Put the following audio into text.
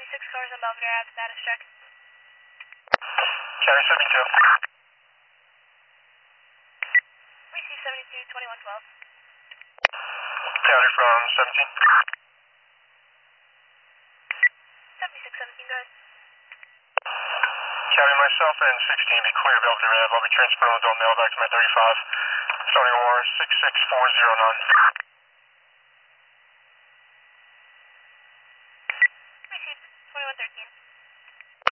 76 cars on Belvedere Ave, status check. County 72. Receive 72, 2112. County from 17. 7617, go ahead. County, myself and 16 be clear Belvedere Ave. I'll be transferring with all mail back to my 35. Starting OR 66409. Received 2113.